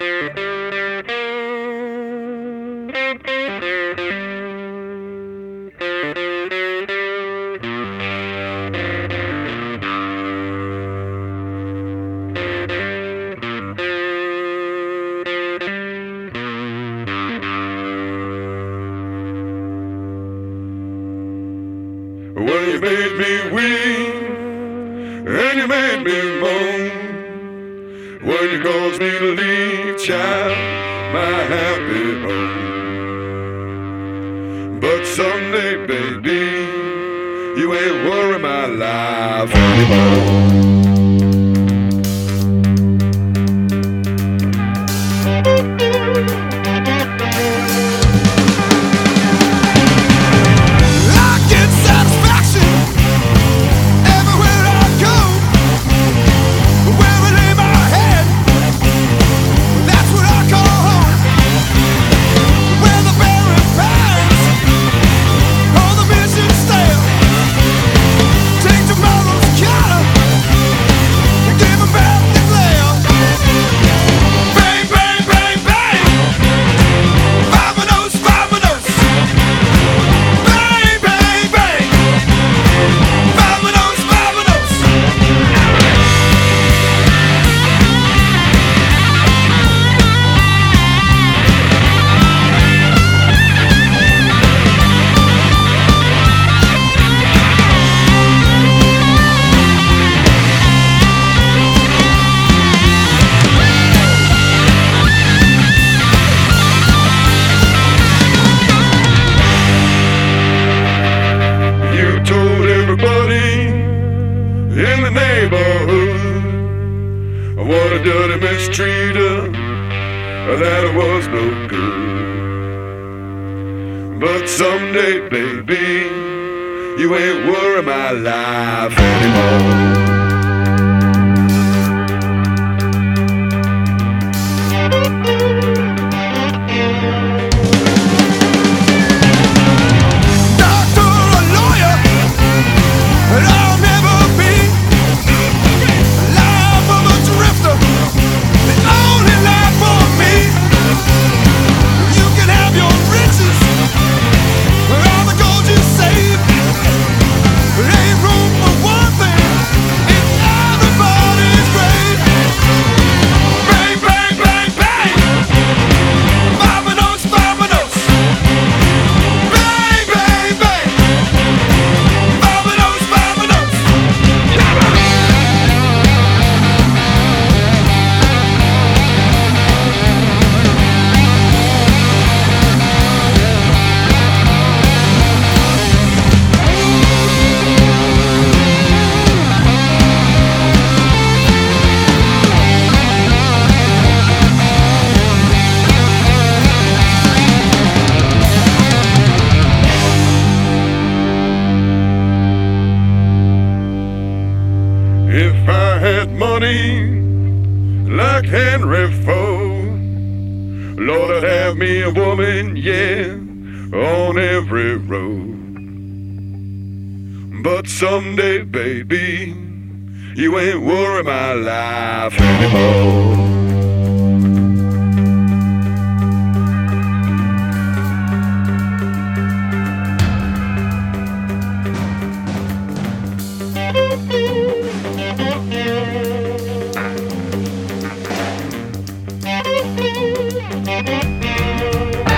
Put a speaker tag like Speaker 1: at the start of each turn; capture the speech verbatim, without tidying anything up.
Speaker 1: Well, you made me weep and you made me moan. When you caused me to leave, child, my happy home. But someday, baby, you ain't worry my life anymore. In the neighborhood, what a dirty mistreater, that was no good. But someday, baby, you ain't worry my life anymore. If I had money like Henry Ford, Lord, I'd have me a woman, yeah, on every road. But someday, baby, you ain't worry my life anymore.
Speaker 2: Thank you.